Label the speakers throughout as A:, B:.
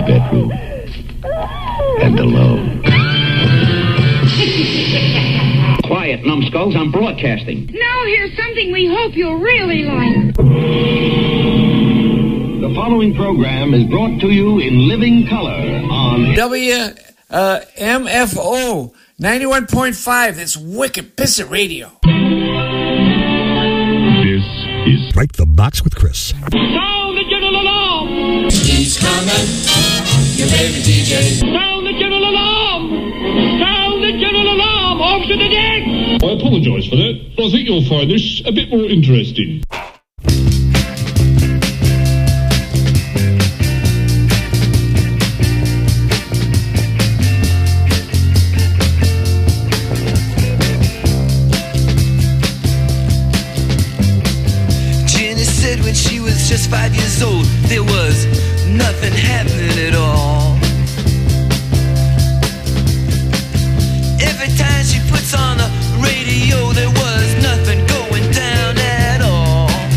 A: bedroom. And alone.
B: Quiet, numbskulls. I'm broadcasting.
C: Now here's something we hope you'll really like.
D: The following program is brought to you in living color on
E: WMFO 91.5. That's Wicked Pissant Radio.
F: This is Break the Box with Chris.
G: Sound the general alarm!
H: He's coming, your baby DJ.
G: Sound the general alarm! Sound the general alarm! Off to the deck!
F: I apologise for that. I think you'll find this a bit more interesting.
I: When she was just 5 years old, there was nothing happening at all. Every time she puts on the radio, there was nothing going down at all.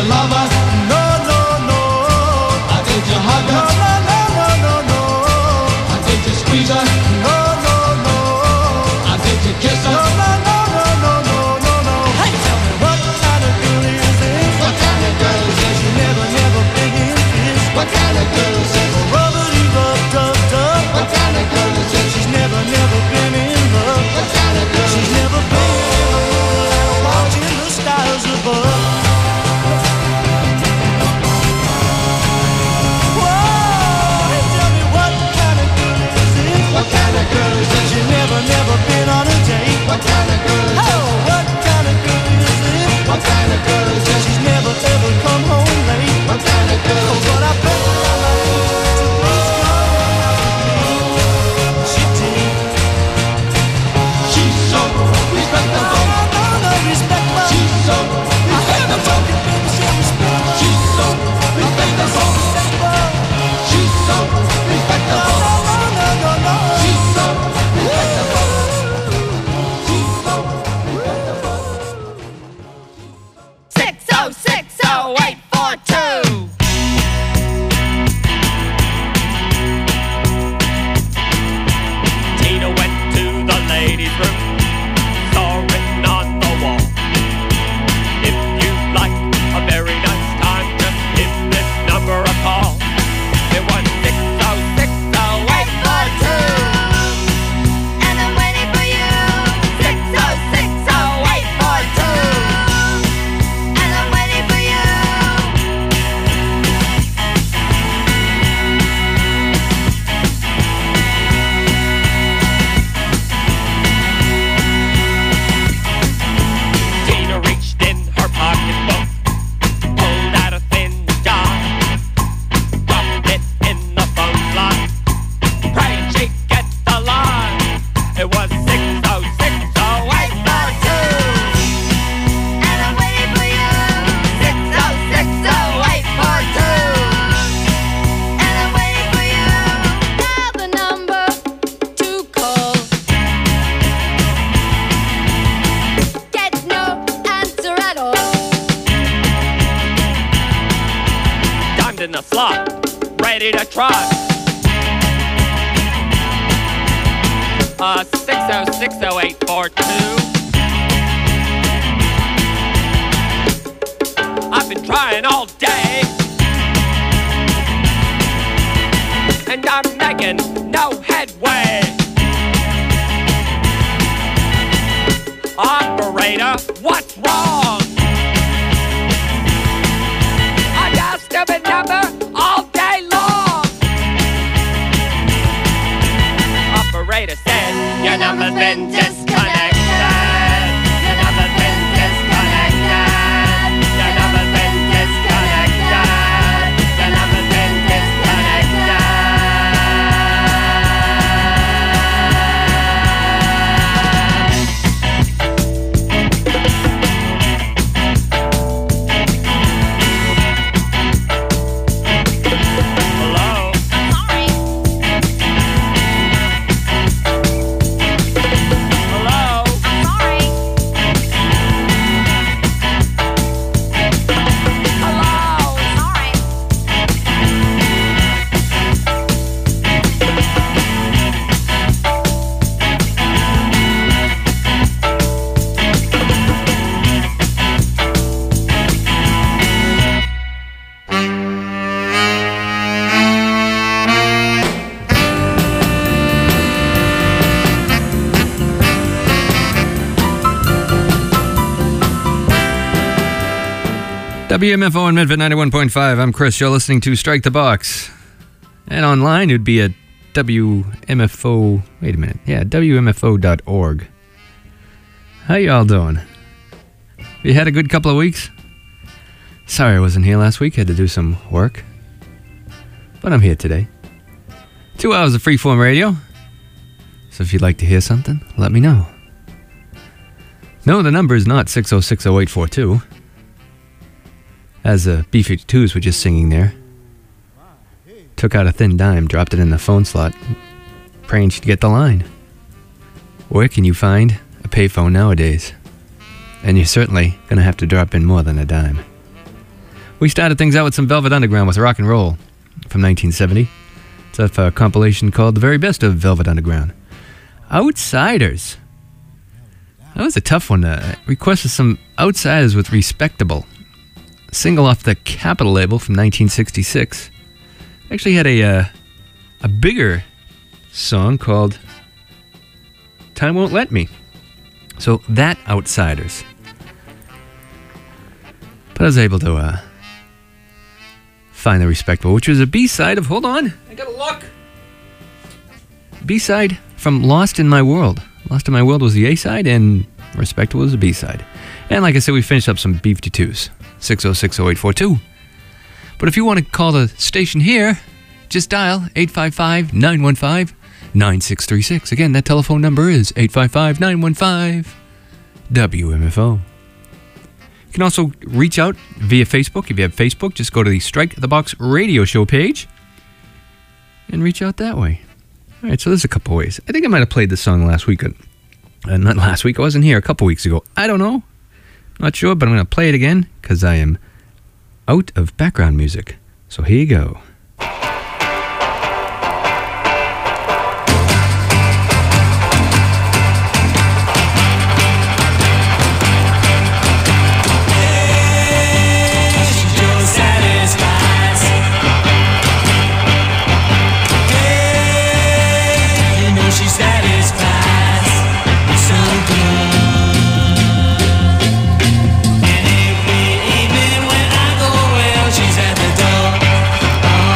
H: you love her?
J: No, no, no.
H: Did you hug her?
J: No, no, no, no, no, no.
H: Did you squeeze her?
J: No, no, no.
H: Did you kiss her?
J: No, no, no, no, no, no, no, no. Hey, tell me what kind of girl is this?
H: What kind of girl is this?
J: She never been in this.
H: What kind of girl is this?
J: Rubber-dee-rub, dub.
H: What kind of girl is this?
J: She's never been in love.
H: What kind of girl?
J: She's never been in love. Watching the stars above.
H: What kind of girl is this?
J: She never been on a date.
H: What kind of girl is this?
J: Oh, what kind of girl is this?
H: What kind of girl is this?
J: She's never ever come home late.
H: What kind of girl is this?
J: But I bet I like to please come out with me. She did.
H: She's so respectable.
J: No, respectable.
H: She's so
J: I hear them talking, baby, say respectable.
H: She's so respectable. She's so respectable.
J: No.
H: She's so respectable. She's so respectable.
K: 6060842. Tina went to the ladies' room, saw written on the wall, if you'd like a very nice time, just give this number a call. It was 6060842.
L: And I'm waiting for you.
K: 6060842.
L: And I'm waiting for you.
K: Tina reached in her pocketbook, pulled out a thin dime, dropped it in the phone slot, praying she'd get the line. It was 6060842.
L: And I'm waiting for you.
K: 6060842.
L: And I'm waiting for you. Now the number to call. Get no answer at all.
K: Dimed in the slot, ready to try. 6060842. I've been trying all day, and I'm making no headway. Operator, what's wrong? I dial stupid number all day long. Operator said, your number's been disconnected. Your number's been disconnected. Your number's been disconnected. Your number's been disconnected. Hello?
L: Sorry.
K: Hello?
L: Sorry.
K: Hello?
L: Sorry.
M: WMFO in Medford 91.5. I'm Chris. You're listening to Strike the Box. And online, it would be at WMFO. Wait a minute. Yeah, WMFO.org. How y'all doing? You had a good couple of weeks? Sorry I wasn't here last week. Had to do some work. But I'm here today. 2 hours of freeform radio. So if you'd like to hear something, let me know. No, the number is not 6060842. As the B-52s were just singing there. Took out a thin dime, dropped it in the phone slot, praying she'd get the line. Where can you find a payphone nowadays? And you're certainly going to have to drop in more than a dime. We started things out with some Velvet Underground with Rock and Roll from 1970. It's off a compilation called The Very Best of Velvet Underground. Outsiders. That was a tough one. Requested some Outsiders with Respectable. A single off the Capitol label from 1966. Actually had a bigger song called Time Won't Let Me. So that Outsiders. But I was able to find the Respectable, which was a B-side of, hold on, I gotta look. B-side from Lost in My World. Lost in My World was the A-side, and Respectable was the B-side. And like I said, we finished up some B-52s, 6060842. But if you want to call the station here, just dial 855-915-9636. Again, that telephone number is 855-915-WMFO. You can also reach out via Facebook. If you have Facebook, just go to the Strike the Box radio show page and reach out that way. All right, so there's a couple ways. I think I might have played this song last week. Not last week. I wasn't here a couple weeks ago. I don't know. Not sure, but I'm going to play it again because I am out of background music. So here you go.
J: She's at the door.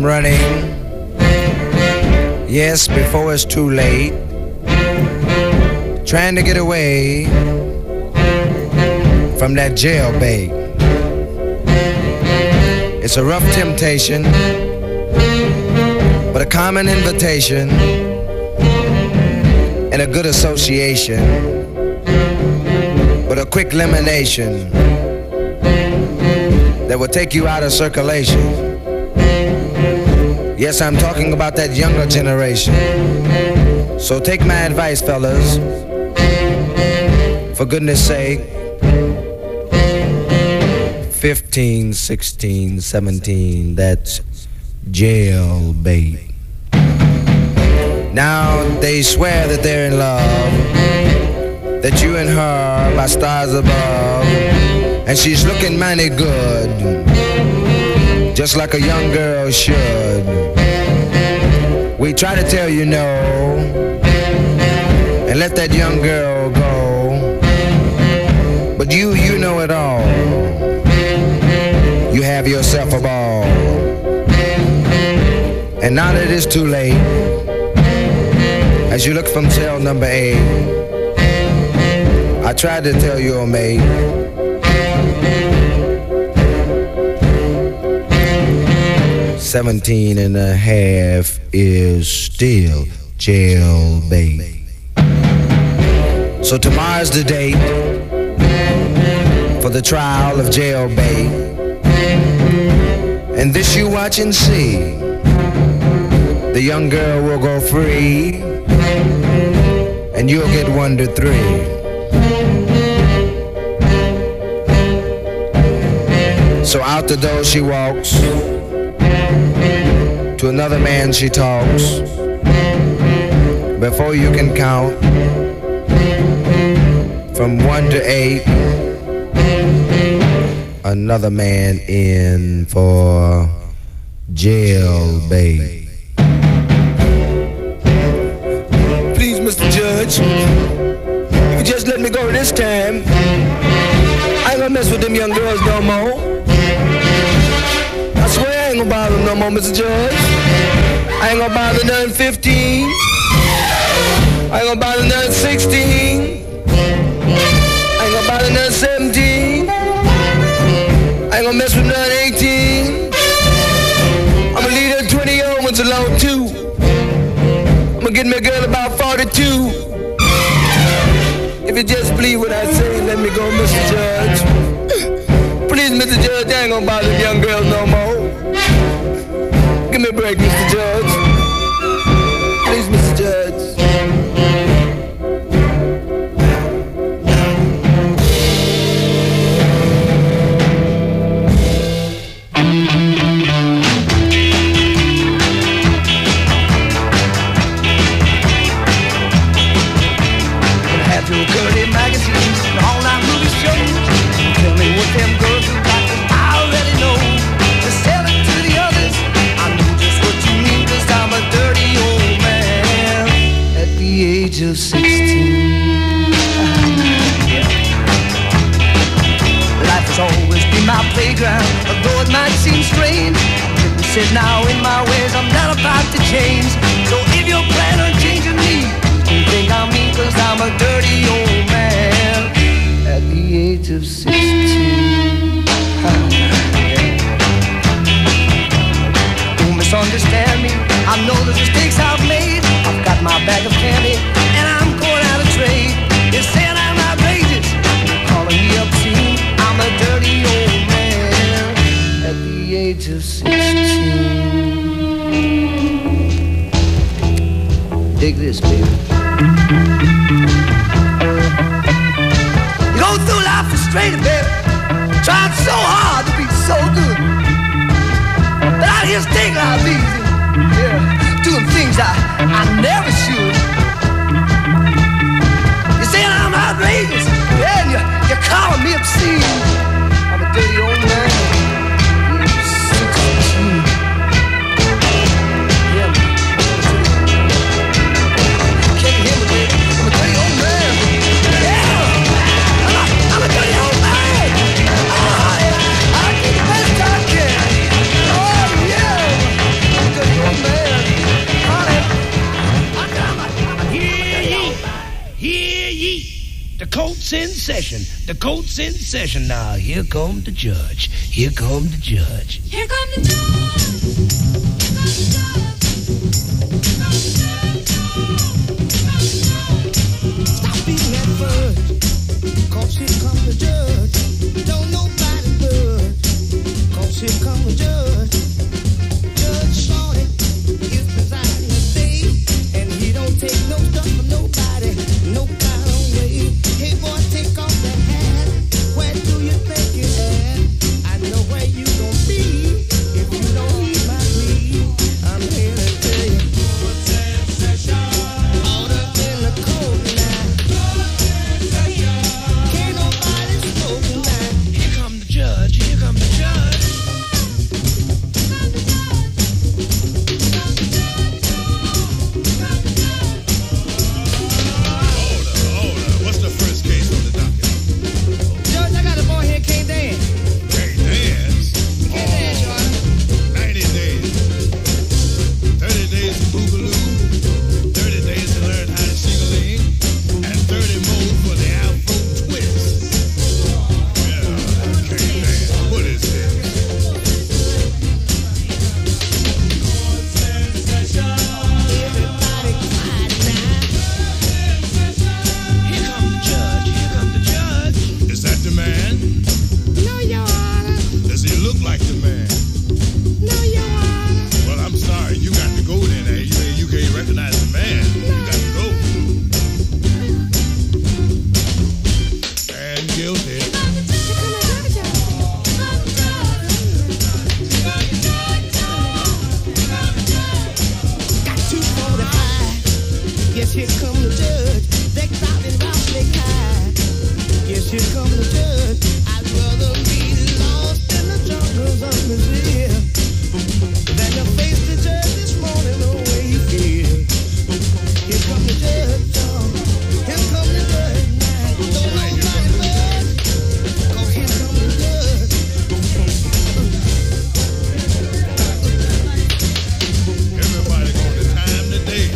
N: running. Yes, before it's too late. Trying to get away from that jailbait. It's a rough temptation, but a common invitation and a good association, but a quick elimination that will take you out of circulation. Yes, I'm talking about that younger generation. So take my advice, fellas. For goodness sake, 15, 16, 17, that's jailbait. Now they swear that they're in love, that you and her by stars above, and she's looking mighty good, just like a young girl should. We try to tell you no, and let that young girl go, but you know it all. You have yourself a ball, and now that it's too late, as you look from cell number 8, I tried to tell your mate, $17.5 is still jailbait. So tomorrow's the date for the trial of jailbait, and this you watch and see. The young girl will go free, and you'll get 1 to 3. So out the door she walks, to another man she talks. Before you can count from 1 to 8, another man in for jailbait. Please, Mr. Judge, if you just let me go this time, I ain't gonna mess with them young girls no more. I swear I ain't gonna bother them no more, Mr. Judge. I ain't gonna bother none 15. I ain't gonna bother none 16. I ain't gonna bother none 17. I ain't gonna mess with none 18. I'ma leave them 20-year-old ones alone too. I'ma get me a girl about 42. If you just believe what I say, let me go, Mr. Judge. Please, Mr. Judge, I ain't gonna bother the young girls no more. Give me a break, Mr. Judge. Please, Mr. Judge. Of 16. Life has always been my playground, although it might seem strange. Let me sit now in my ways, I'm not about to change. So if you're planning on changing me, you think I'm me, cause I'm a dirty old man at the age of 16. Don't misunderstand me, I know the mistakes I've made. I've got my bag of candy and I'm going out of trade. You're saying I'm outrageous, you're calling me obscene. I'm a dirty old man at the age of 16. Dig this, baby. You go through life frustrated, baby, trying so hard to be so good, but out here taking life easy, yeah, doing things I never should. You're saying I'm outrageous, yeah, and you're calling me obscene. I'm a dirty old man, 16. Yeah, can you hear me, baby? I'm a dirty old man. Yeah, I'm a dirty old man. Oh, yeah, I'll do the best I can. Oh, yeah. court's in session. The court's in session. Now, here come the judge. Here come the judge.
L: Here come the judge.
J: Stop beating that bird, 'cause here come the judge. Don't nobody budge, 'cause here come the judge. Judge Shorty is presiding today, and he don't take no stuff from nobody, no kind of way. Hey boy, take off that hat. Where do you think you're at? I know where you gon' be if you don't heed my plea. I'm here to tell you. Order in the court now. Can't nobody smoke now.
N: Here come the judge. Here come the judge.
O: What's the first case on the docket?
J: Judge, I got a boy here can't dance.
O: Can't dance?
J: Can't dance, Your Honor.
O: 90 days. 30 days to boogaloo. 30 days to learn how to sing-a-ling. And 30 more for the Afro twist. Yeah, can't dance. What is this?
J: Everybody quiet now.
N: Here come the judge. Here come the judge.
O: Is that the man?
J: No, Your Honor.
O: Does he look like the man?
J: No, Your Honor.
O: Well, I'm sorry. You got to go then. You can't recognize the man. You got to go. And guilty.
J: Got 245. Yes, here come the judge. Decked out in rattlesnake hide. Yes, here come the judge. I'd rather be lost in the jungles of Missouri than to face the judge this morning the way you feel. Here come the judge, y'all. Here come the judge now. Don't nobody budge, 'cause here come the judge.
O: Everybody got the time today.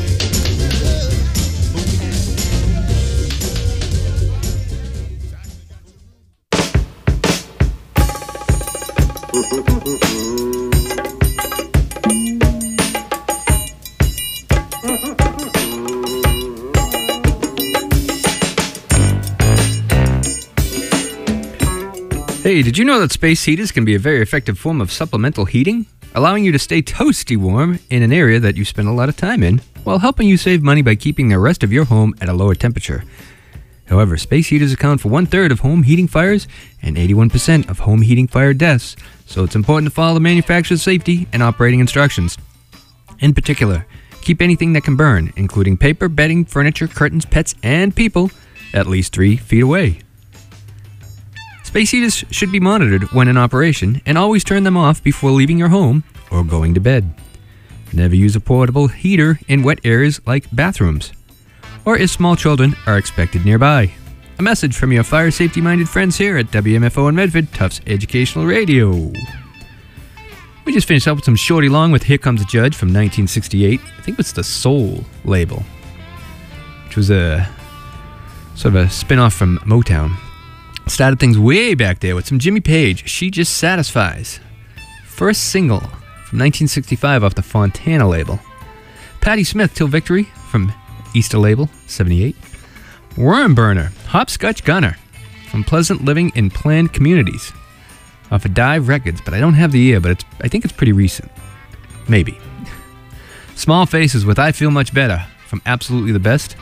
M: Hey, did you know that space heaters can be a very effective form of supplemental heating, allowing you to stay toasty warm in an area that you spend a lot of time in, while helping you save money by keeping the rest of your home at a lower temperature? However, space heaters account for 1/3 of home heating fires and 81% of home heating fire deaths, so it's important to follow the manufacturer's safety and operating instructions. In particular, keep anything that can burn, including paper, bedding, furniture, curtains, pets, and people, at least 3 feet away. Space heaters should be monitored when in operation, and always turn them off before leaving your home or going to bed. Never use a portable heater in wet areas like bathrooms, or if small children are expected nearby. A message from your fire safety-minded friends here at WMFO in Medford, Tufts Educational Radio. We just finished up with some Shorty Long with Here Comes the Judge from 1968. I think it's the Soul label, which was a sort of a spin-off from Motown. Started things way back there with some Jimmy Page, She Just Satisfies. First single from 1965 off the Fontana label. Patti Smith, Till Victory from Easter label, 78. Wormburner, Hopscotch Gunner from Pleasant Living in Planned Communities off of Dive Records, but I don't have the year, but I think it's pretty recent. Maybe. Small Faces with I Feel Much Better from Absolutely the Best.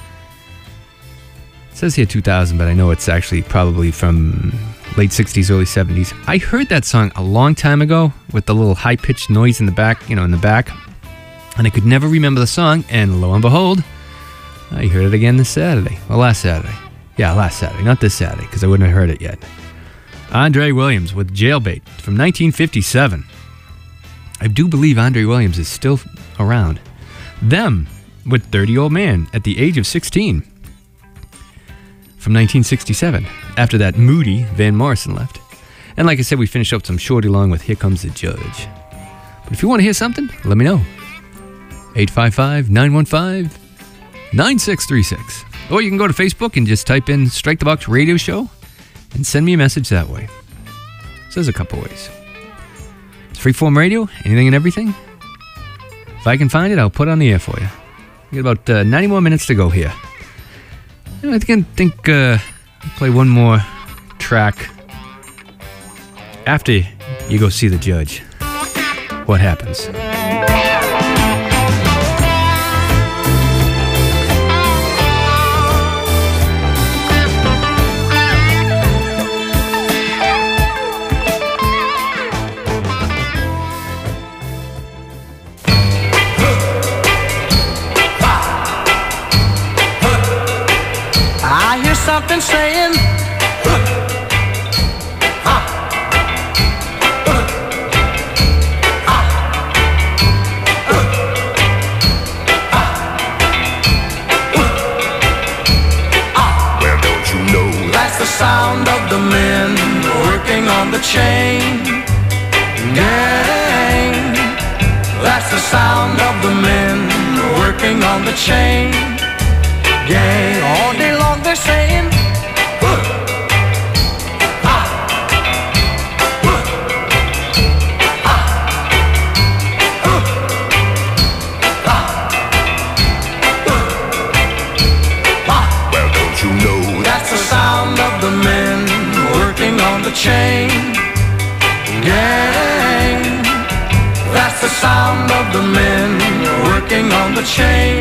M: It says here 2000, but I know it's actually probably from late 60s, early 70s. I heard that song a long time ago with the little high-pitched noise in the back, in the back. And I could never remember the song, and lo and behold, I heard it again this Saturday. Well, last Saturday. Yeah, last Saturday, not this Saturday, because I wouldn't have heard it yet. Andre Williams with Jailbait from 1957. I do believe Andre Williams is still around. Them with Dirty Old Man at the age of 16 from 1967. After that, Moody Van Morrison left. And like I said, we finished up some Shorty Long with Here Comes the Judge. But if you want to hear something, let me know. 855-915-9636. Or you can go to Facebook and just type in Strike the Box Radio Show and send me a message that way. So there's a couple ways. It's freeform radio, anything and everything. If I can find it, I'll put it on the air for you. We got about 90 more minutes to go here. I think I'll play one more track after you go see the judge. What happens?
J: I hear something saying,
P: well, don't you know
J: that's the sound of the men working on the chain gang. That's the sound of the men working on the chain gang. All day long they're saying,
P: well, don't you know
J: that's the sound of the men working on the chain gang. That's the sound of the men working on the chain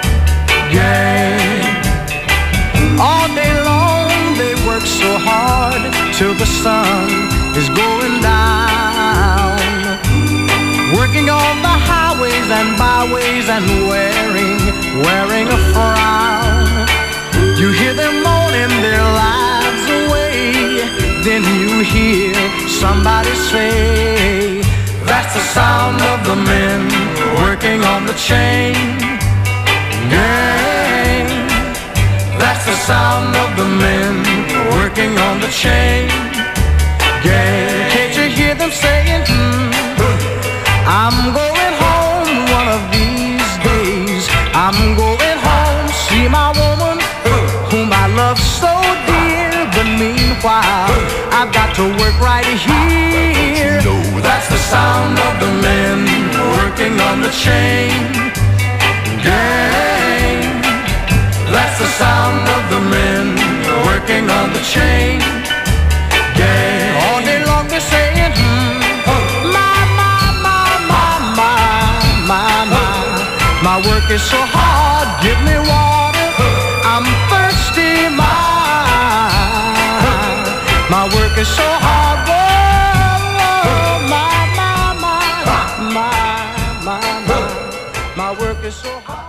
J: gang. All day long they work so hard till the sun is going down, working on the highways and byways and wearing a frown. You hear them moaning their lives away, then you hear somebody say, that's the sound of the men working on the chain gang. That's the sound of the men working on the chain gang. Can't you hear them saying, I'm going home one of these days. I'm going home, see my woman whom I love so dear. But meanwhile, I've got to work right here. That's the sound of the men working on the chain gang. That's the sound of the men working on the chain gang. All day long they're saying, my work is so hard, give me water, I'm thirsty, my work is so hard, whoa, my work is so hard.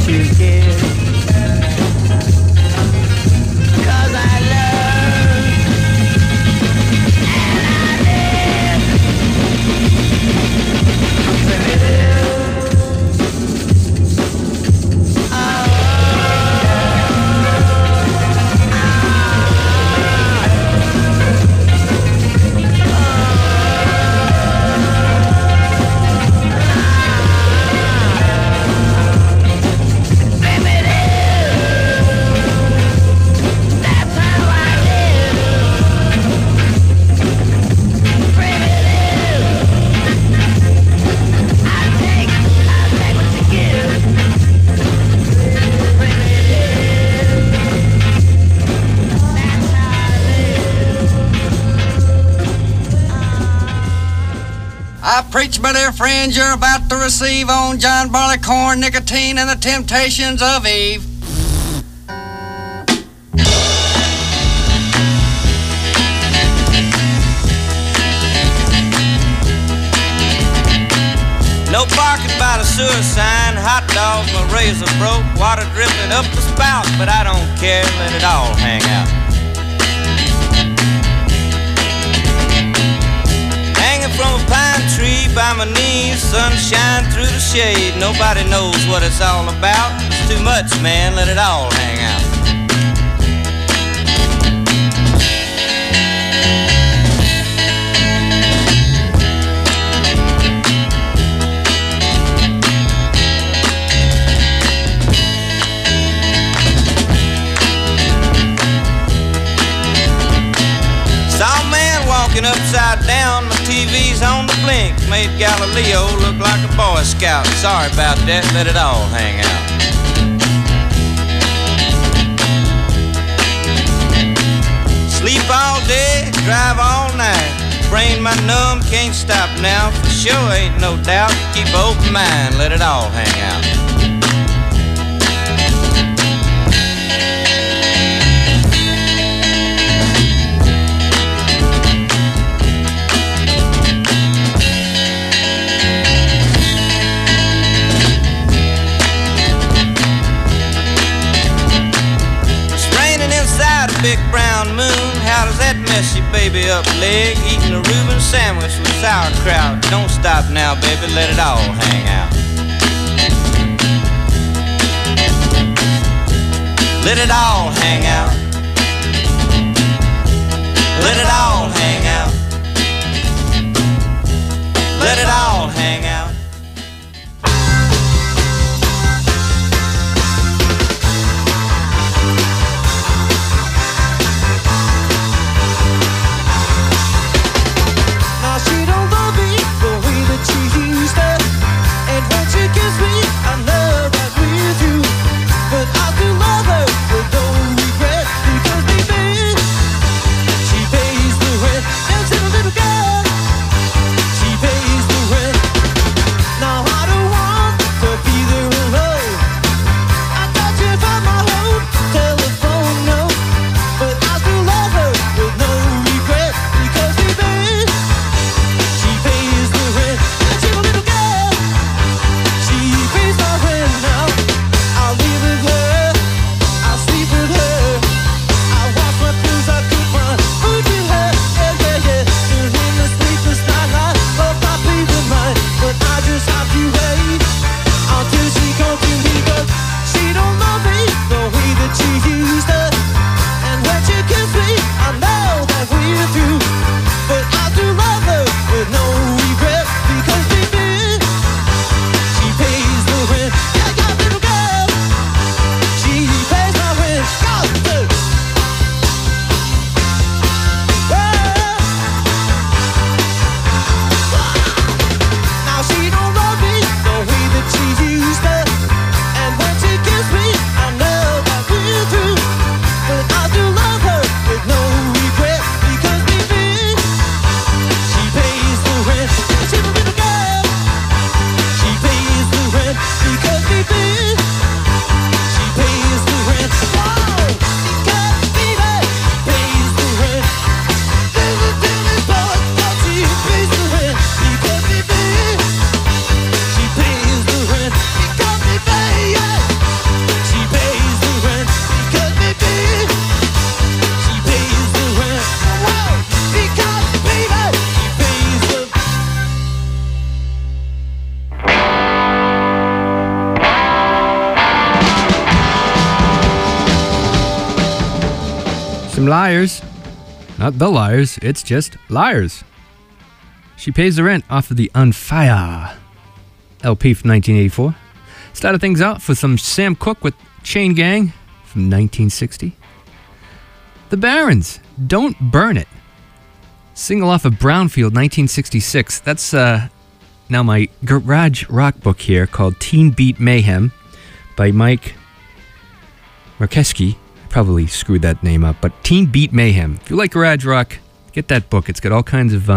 J: you give. 'Cause I love and I live.
Q: I preach, my dear friends, you're about to receive on John Barleycorn, nicotine, and the temptations of Eve.
R: No parking by the sewer sign, hot dogs, my razor broke, water dripping up the spout, but I don't care, let it all hang out. Hanging from a pine tree by my knees, sunshine through the shade, nobody knows what it's all about. It's too much, man, let it all hang out. Upside down, my TV's on the blink. Made Galileo look like a Boy Scout. Sorry about that, let it all hang out. Sleep all day, drive all night. Brain my numb, can't stop now. For sure ain't no doubt. Keep an open mind, let it all hang out. Big brown moon, how does that mess your baby up leg? Eating a Reuben sandwich with sauerkraut. Don't stop now, baby, let it all hang out. Let it all hang out. Let it all hang out. Let it all hang out.
J: She pays the
M: Liars. Not the Liars, it's just Liars. She Pays the Rent off of the On Fire LP from 1984. Started things out with some Sam Cooke with Chain Gang from 1960. The Barons, Don't Burn It. Single off of Brownfield, 1966. That's now my garage rock book here called Teen Beat Mayhem by Mike Markeski. Probably screwed that name up, but Teen Beat Mayhem. If you like garage rock, get that book. It's got all kinds of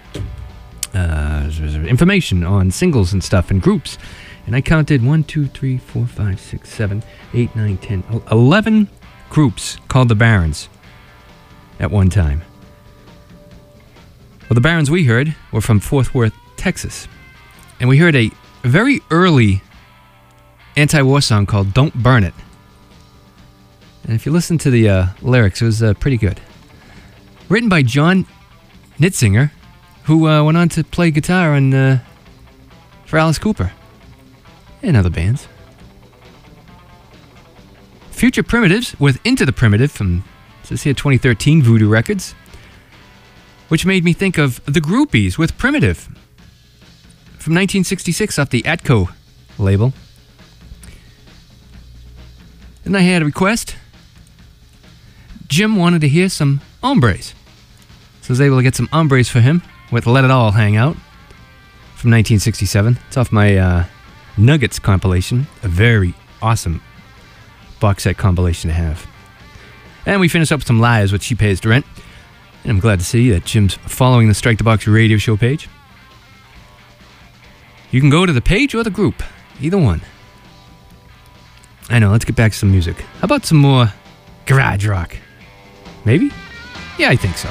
M: information on singles and stuff and groups. And I counted 1, 2, 3, 4, 5, 6, 7, 8, 9, 10, 11 groups called the Barons at one time. Well, the Barons we heard were from Fort Worth, Texas. And we heard a very early anti-war song called Don't Burn It. And if you listen to the lyrics, it was pretty good. Written by John Nitzinger, who went on to play guitar for Alice Cooper and other bands. Future Primitives with Into the Primitive from, it says here, 2013 Voodoo Records, which made me think of The Groupies with Primitive from 1966 off the Atco label. Then I had a request. Jim wanted to hear some Hombres, so I was able to get some Hombres for him with Let It All Hang Out from 1967. It's off my Nuggets compilation, a very awesome box set compilation to have. And we finished up with some Liars, which She Pays the Rent. And I'm glad to see that Jim's following the Strike the Box radio show page. You can go to the page or the group, either one. I know, let's get back to some music. How about some more garage rock? Maybe? Yeah, I think so.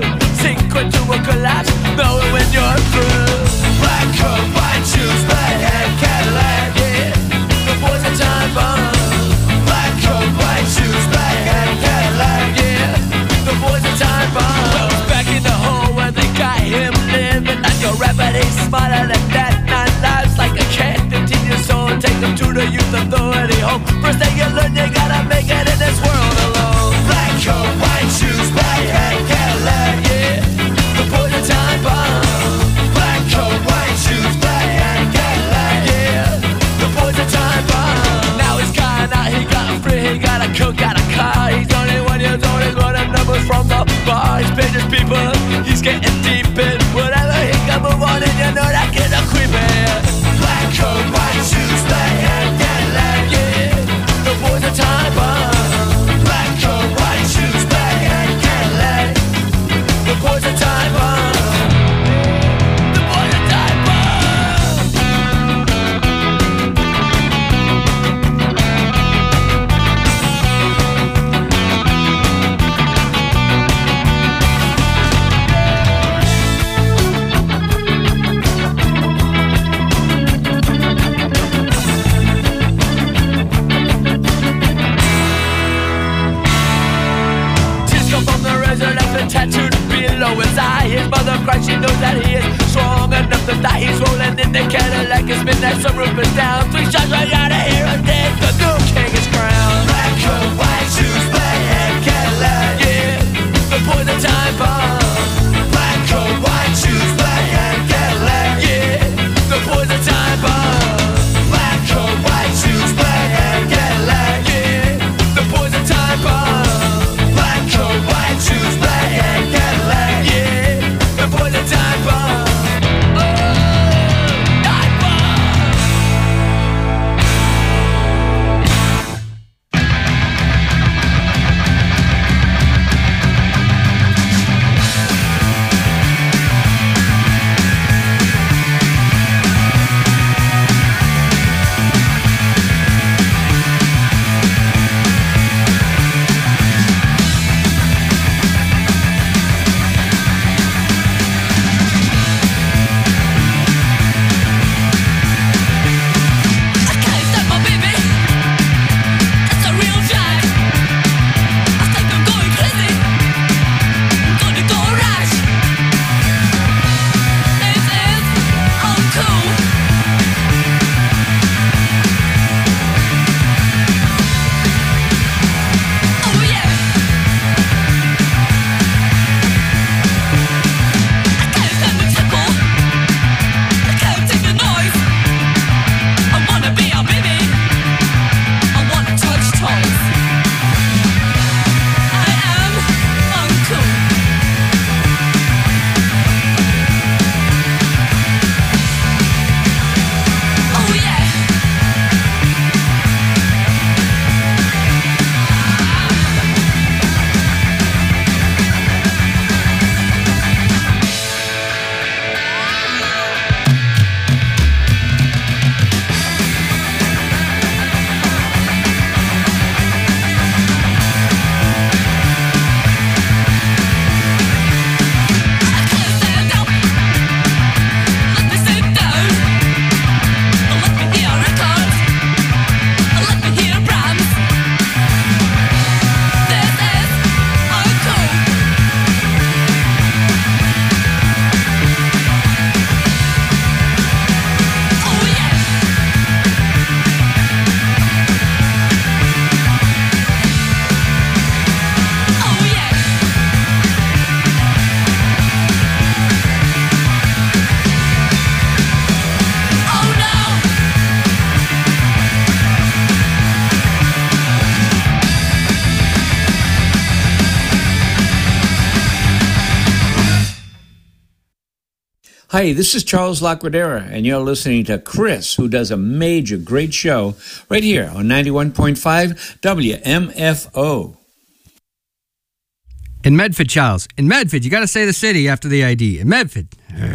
S: Knowing when you're through. Black coat, white shoes, red hair. home. First thing you learn, you gotta make it in this world alone. Black coat, white shoes, black hat, Cadillac, yeah. The boy's a time bomb. Black coat, white shoes, black hat, Cadillac, yeah. The boy's a time bomb. Now he's gone out, he got free, he got a coat, got a car. He's 21 years old, he's running numbers from the bar. He's paid his people, he's getting deep in whatever he can move on, and you know that kid's a creepin'. Black coat, white shoes, black hat, Cadillac, yeah. The boy's a time bomb. Black coat, white shoes, black hat, Cadillac. The boy's a time bomb. The boy's a time bomb. Tattooed below his eye. His mother cries, she knows that he is strong enough to die. He's rolling in the Cadillac, it's midnight, some roof is down. 3 shots right out of here and dead, the new king is crowned. Black coat, white shoes, black hat, Cadillac, yeah. The boy's a time bomb. Black coat, white shoes, black hat, Cadillac, yeah. The boy's a time bomb. Black coat, white shoes, black hat, Cadillac, yeah. The boy's a time bomb. Black coat, white shoes, black hat, Cadillac, yeah. The boy's a time bomb. Oh, time bomb.
E: Hi, this is Charles Lacradera, and you're listening to Chris, who does a major great show right here on 91.5 WMFO.
M: In Medford, Charles. In Medford, you got to say the city after the ID. In Medford.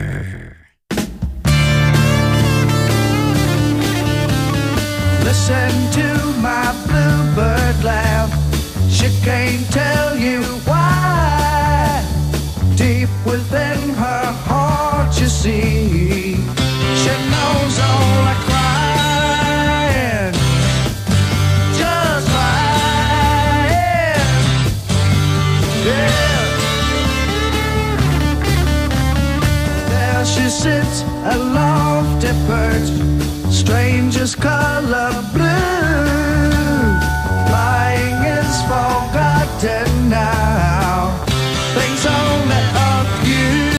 J: Listen to my bluebird laugh. She can't tell you why. Deep within her heart, you see, she knows all the crying, just lying. Yeah. There she sits, a lofty perch, strangest color blue.